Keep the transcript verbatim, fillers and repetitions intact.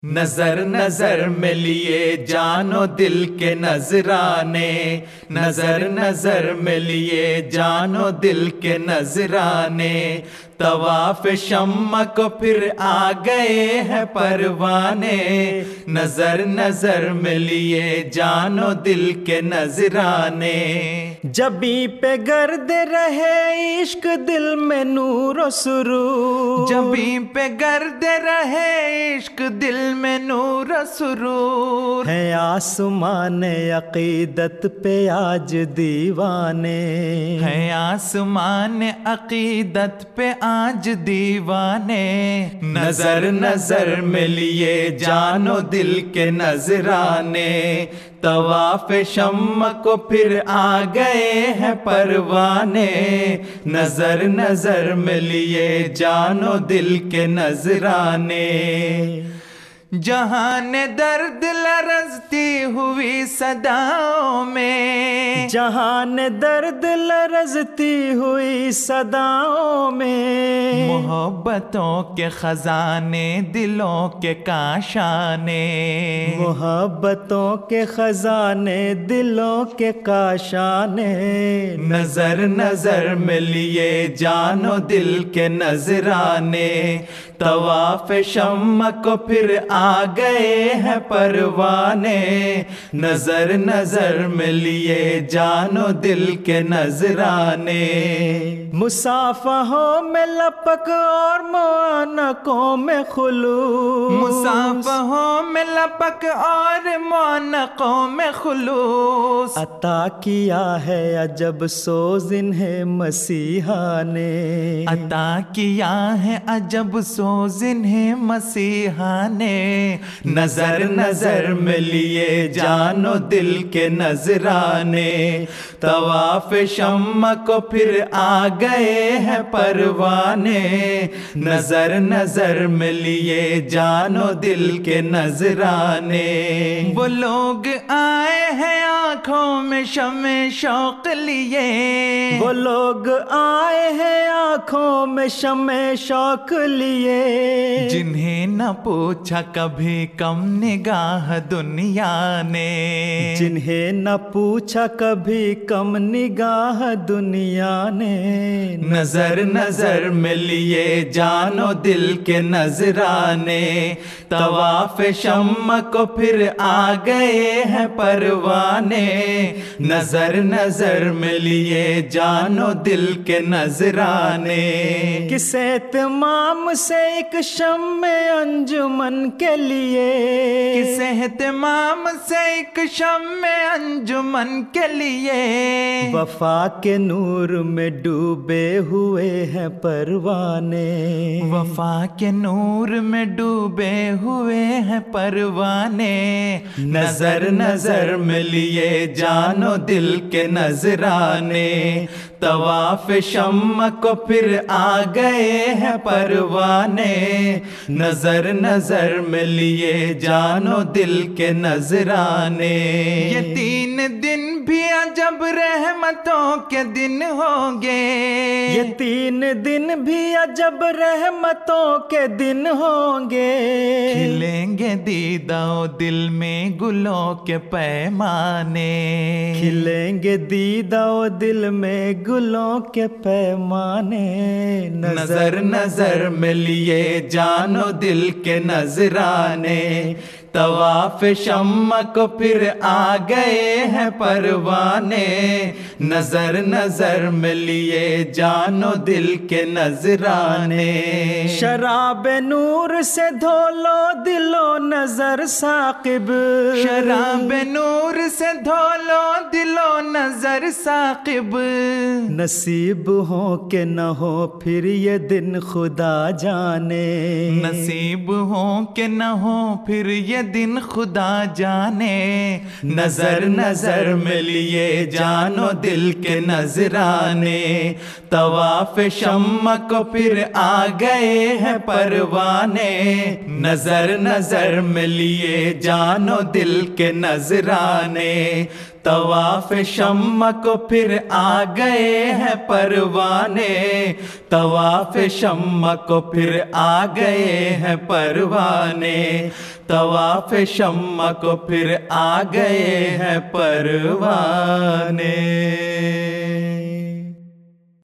نظر نظر میں لیے جان و دل کے نذرانے، نظر نظر میں لیے جان و دل کے نذرانے، طواف شمع کو پھر آ گئے ہیں پروانے، نظر نظر میں لیے جان و دل کے نذرانے، جبیں پہ گرد رہے عشق دل میں نور و سرور، جبیں پہ گرد رہے عشق دل میں نور و سرور، ہے آسمان عقیدت پہ آج دیوانے، ہے آسمان عقیدت پہ آج دیوانے، نظر نظر میں لیے جان و دل کے نذرانے، طواف شمع کو پھر آ گئے ہیں پروانے، نظر نظر میں لیے جان و دل کے نذرانے، جہان درد لرزتی ہوئی صداؤں میں، جہان درد لرزتی ہوئی صداؤں میں، محبتوں کے خزانے دلوں کے کاشانے، محبتوں کے خزانے دلوں کے کاشانے، نظر نظر میں لیے جان و دل کے نذرانے، طواف شمع کو پھر آ گئے ہیں پروانے، نظر نظر میں لیے جان و دل کے نذرانے، مصافحوں میں لپک اور معانقوں میں خلوص، مصافحوں میں لپک اور معانقوں میں خلوص، عطا کیا ہے عجب سوز انہیں مسیحا نے، عطا کیا ہے عجب سوز انہیں مسیحا نے، نظر نظر میں لیے جان و دل کے نذرانے، طواف شمع کو پھر آ گئے ہیں پروانے، نظر نظر میں لیے جان و دل کے نذرانے، وہ لوگ آئے ہیں آنکھوں میں شمع شوق لیے، وہ لوگ آئے ہیں آنکھوں میں شمع شوق لیے، جنہیں نہ پوچھا کبھی کم نگاہ دنیا نے، جنہیں نہ پوچھا کبھی کم نگاہ دنیا نے، نظر نظر میں لیے جان و دل کے نذرانے، طواف شمع کو پھر آ گئے ہیں پروانے، نظر نظر میں لیے جان و دل کے نذرانے، کس اہتمام سے ایک شمع انجمن کے لیے، کس اہتمام سے ایک شمع انجمن کے لیے، وفا کے نور میں ڈوبے ہوئے ہیں پروانے، وفا کے نور میں ڈوبے ہوئے ہیں پروانے، نظر نظر میں لیے جان و دل کے نذرانے، طواف شمع کو پھر آ گئے ہیں پروانے، نظر نظر میں لیے جان و دل کے نذرانے، یہ تین دن بھی عجب رحمتوں کے دن ہوں گے، یہ تین دن بھی عجب رحمتوں کے دن ہوں گے، کھلیں گے دیدہ و دل میں گلوں کے پیمانے، کھلیں گے دیدہ و دل میں گلوں کے پیمانے، نظر نظر میں لیے جان و دل کے نذرانے، طواف شمع کو پھر آ گئے ہیں پروانے، نظر نظر میں لیے جان و دل کے نذرانے، شراب نور سے دھو لو دل و نظر ثاقب، شراب نور سے دھو لو دل و نظر ثاقب، نصیب ہو کہ نہ ہو پھر یہ دن خدا جانے، نصیب ہو کہ نہ ہو پھر یہ دن خدا جانے، نظر نظر میں لیے جان و دل کے نذرانے، طواف شمع کو پھر آ گئے ہیں پروانے، نظر نظر میں لیے جان و دل کے نذرانے، طواف شمع کو پھر آ گئے ہیں پروانے، طواف شمع کو پھر آ گئے ہیں پروانے، طواف شمع کو پھر آ گئے ہیں پروانے.